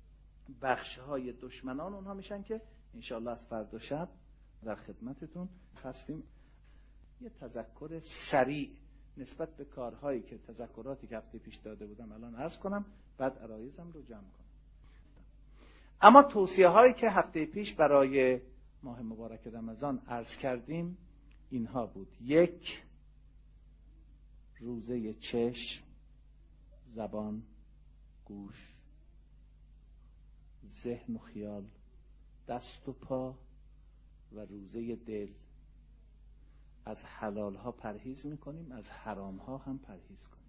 بخش‌های دشمنان اونها میشن که انشاءالله از فردا شب در خدمتتون هستیم. یه تذکر سریع نسبت به کارهایی که تذکراتی که هفته پیش داده بودم الان عرض کنم، بعد عرایزم رو جمع کنم. اما توصیه هایی که هفته پیش برای ماه مبارک رمضان عرض کردیم اینها بود: یک، روزه چشم، زبان، گوش، ذهن و خیال، دست و پا و روزه دل. از حلال ها پرهیز میکنیم، از حرام ها هم پرهیز کنیم.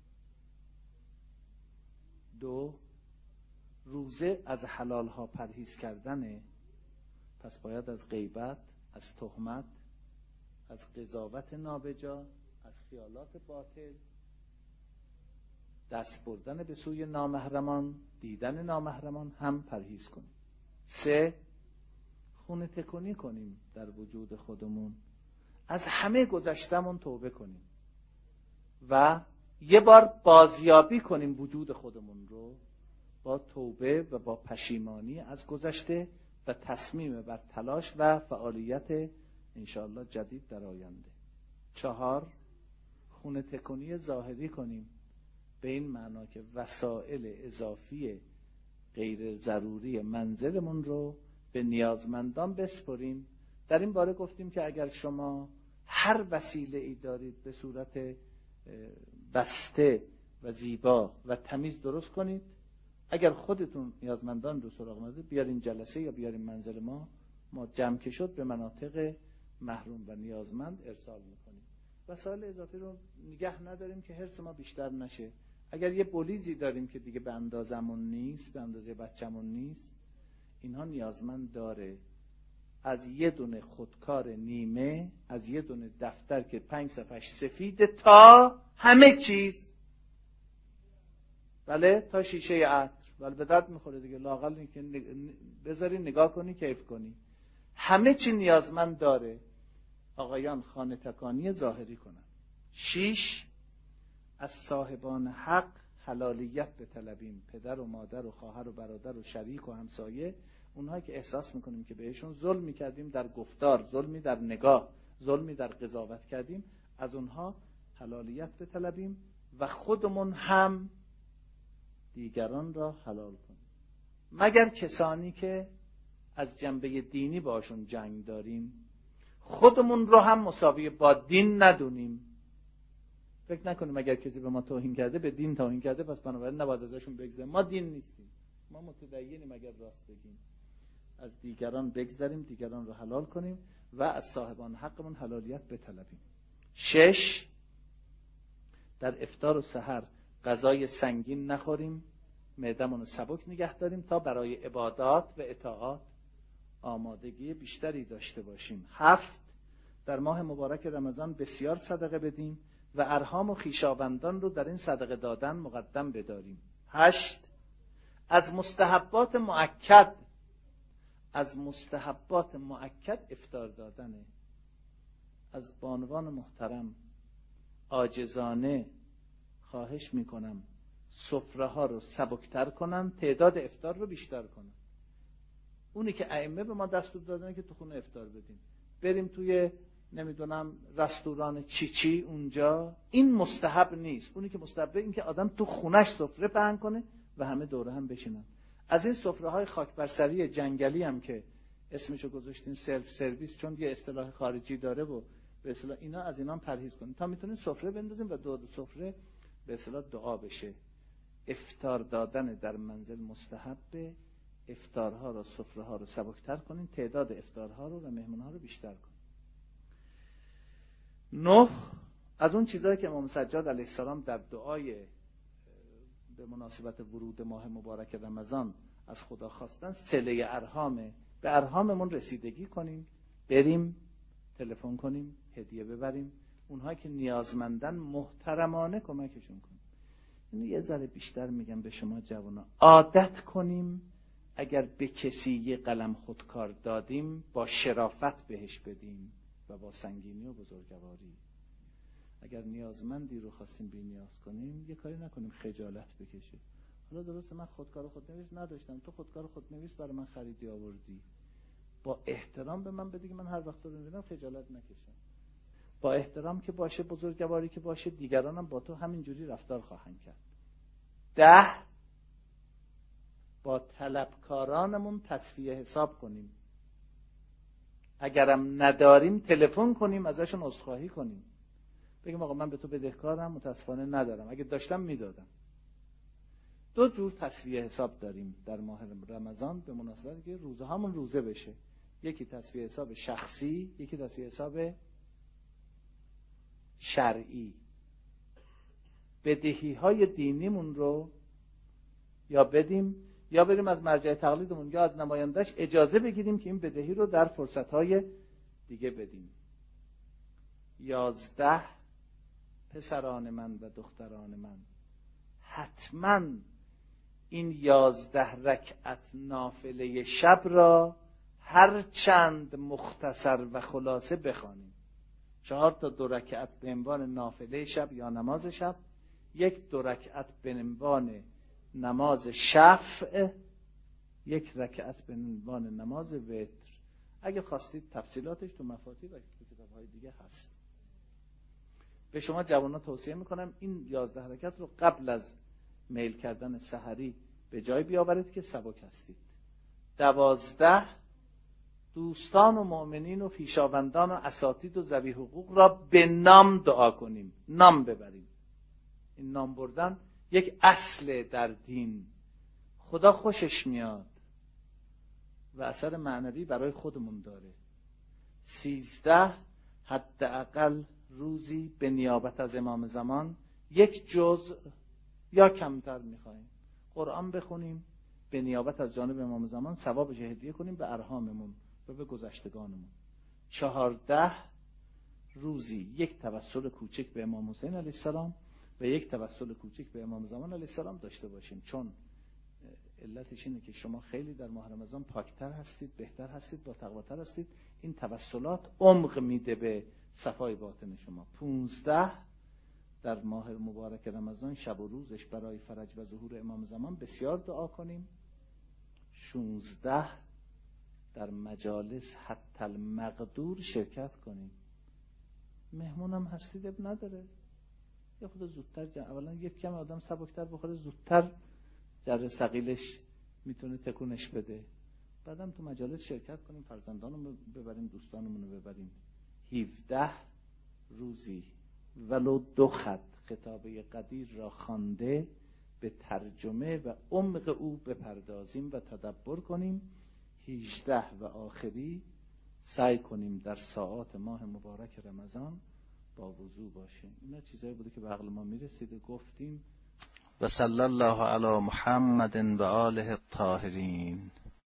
دو، روزه از حلال ها پرهیز کردنه، پس باید از غیبت، از تهمت، از قضاوت نابجا، از خیالات باطل، دست بردن به سوی نامحرمان، دیدن نامحرمان هم پرهیز کنیم. سه، خونه تکونی کنیم در وجود خودمون، از همه گذشتمون توبه کنیم و یه بار بازیابی کنیم وجود خودمون رو با توبه و با پشیمانی از گذشته و تصمیم بر تلاش و فعالیت انشاءالله جدید در آینده. چهار، خونه تکونی ظاهری کنیم به این معنا که وسایل اضافی غیر ضروری منزلمون رو به نیازمندان بسپریم. در این باره گفتیم که اگر شما هر وسیله ای دارید به صورت بسته و زیبا و تمیز درست کنید. اگر خودتون نیازمندان رو سراغ اومدید بیارین جلسه یا بیارین منزل ما، ما جمع که شد به مناطق محروم و نیازمند ارسال میکنیم. وسایل اضافی رو نگه نداریم که حرص ما بیشتر نشه. اگر یه بولیزی داریم که دیگه به اندازمون نیست، به اندازه بچمون نیست، اینها نیازمند داره از یه دونه خودکار نیمه، از یه دونه دفتر که پنج صفحش سفیده تا همه چیز، بله، تا شیشه عطر، بله به درد میخوره دیگه، لااقل این که بذاری نگاه کنی کیف کنی. همه چی نیازمند داره. آقایان خانه تکانی ظاهری کنن. شیش، از صاحبان حق حلالیت بطلبیم، پدر و مادر و خواهر و برادر و شریک و همسایه، اونهایی که احساس میکنیم که بهشون ظلم میکردیم در گفتار، ظلمی در نگاه، ظلمی در قضاوت کردیم، از اونها حلالیت بطلبیم و خودمون هم دیگران را حلال کنیم. مگر کسانی که از جنبه دینی باشون جنگ داریم، خودمون رو هم مساوی با دین ندونیم. فکر نکنیم اگر کسی به ما توهین کرده به دین توهین کرده پس بنابراین نباید ازشون بگذریم. ما دین نیستیم، ما متدینیم. اگر راست بگیم از دیگران بگذریم، دیگران رو حلال کنیم و از صاحبان حقمون حلالیت بطلبیم. شش، در افطار و سحر غذای سنگین نخوریم، معدمون رو سبک نگه داریم تا برای عبادات و اطاعات آمادگی بیشتری داشته باشیم. هفت، در ماه مبارک رمضان بسیار صدقه بدیم و ارحام و خویشاوندان رو در این صدقه دادن مقدم بداریم. هشت، از مستحبات مؤکد از مستحبات مؤکد افطار دادنه. از بانوان محترم عاجزانه خواهش میکنم سفره ها رو سبکتر کنن، تعداد افطار رو بیشتر کنن. اونی که ائمه به ما دستور دادن که تو خونه افطار بدیم، بریم توی نمیدونم رستوران چی چی اونجا، این مستحب نیست. اونی که مستحبه این که آدم تو خونش سفره پهن کنه و همه دوره هم بشینن. از این سفره های خاک بر سری جنگلی هم که اسمشو گذاشتین سلف سرویس، چون یه اصطلاح خارجی داره و به اصطلاح اینا، از اینا هم پرهیز کنیم تا میتونیم سفره بندازیم و دو سفره به اصطلاح دعا بشه. افطار دادن در منزل مستحبه. افطارها رو، سفره ها رو سبکتر کنین، تعداد افطارها رو و مهمونها رو بیشتر کنین. نه، از اون چیزایی که امام سجاد علیه السلام در دعای به مناسبت ورود ماه مبارک رمضان از خدا خواستن، صله ارحامه. به ارحاممون رسیدگی کنیم، بریم تلفن کنیم، هدیه ببریم، اونها که نیازمندن محترمانه کمکشون کنیم. اینو یه ذره بیشتر میگم به شما جوانا، عادت کنیم اگر به کسی یه قلم خودکار دادیم با شرافت بهش بدیم و با سنگینی و بزرگواری. اگر نیازمندی رو خواستیم بی نیاز کنیم، یه کاری نکنیم خجالت بکشه. حالا درسته من خودکار خودنویس نداشتم، تو خودکار خودنویس برای من خریدی آوردی، با احترام به من بده که من هر وقت رو میبینم خجالت نکشم. با احترام که باشه، بزرگواری که باشه، دیگرانم با تو همینجوری رفتار خواهند کرد. ده، با طلبکارانمون تصفیه حساب کنیم. اگرم نداریم تلفن کنیم ازشون عذرخواهی کنیم، بگیم آقا من به تو بدهکارم، متاسفانه ندارم، اگه داشتم میدادم. دو جور تصفیه حساب داریم در ماه رمضان به مناسبت که روزه همون روزه بشه. یکی تصفیه حساب شخصی، یکی تصفیه حساب شرعی. بدهی های دینیمون رو یا بدیم یا بریم از مرجع تقلیدمون یا از نمایندش اجازه بگیریم که این بدهی رو در فرصتهای دیگه بدیم. یازده، پسران من و دختران من، حتما این یازده رکعت نافله شب را هر چند مختصر و خلاصه بخوانیم. چهار تا دو رکعت به عنوان نافله شب یا نماز شب، یک دو رکعت به عنوان نماز شفع، یک رکعت به عنوان نماز وتر. اگه خواستید تفصیلاتش تو مفاتیح و کتاب‌های دیگه هست. به شما جوانان توصیه میکنم این یازده رکعت رو قبل از میل کردن سحری به جای بیاورید که سبک هستید. دوازده، دوستان و مؤمنین و خویشاوندان و اساتید و ذوی حقوق را به نام دعا کنیم، نام ببریم. این نام بردن یک اصل در دین، خدا خوشش میاد و اثر معنوی برای خودمون داره. سیزده، حداقل روزی به نیابت از امام زمان یک جزء یا کمتر میخوایم قرآن بخونیم، به نیابت از جانب امام زمان ثوابش هدیه کنیم به ارحاممون و به گذشتگانمون. چهارده، روزی یک توسل کوچک به امام حسین علیه السلام و یک توسل کوچک به امام زمان علیه السلام داشته باشیم، چون علتش اینه که شما خیلی در ماه رمضان پاکتر هستید، بهتر هستید، با تقواتر هستید. این توسلات عمق میده به صفای باطن شما. پونزده، در ماه مبارک رمضان شب و روزش برای فرج و ظهور امام زمان بسیار دعا کنیم. شانزده، در مجالس حتی المقدور شرکت کنیم. مهمونم هستید اب نداره، یه خود زودتر جن... اولا یک کم آدم سبکتر بخوره، زودتر جره ثقیلش میتونه تکونش بده. بعدم تو مجالس شرکت کنیم، فرزندانمون ببریم، دوستانمون رو ببریم. هفده، روزی ولو دو خط خطابه قدیر را خوانده به ترجمه و عمق او بپردازیم و تدبر کنیم. هجده و آخری، سعی کنیم در ساعات ماه مبارک رمضان با وضو باشیم. اینا چیزایی بوده که به عقل ما میرسیده، گفتیم. و صلی الله علی محمد و آله الطاهرین.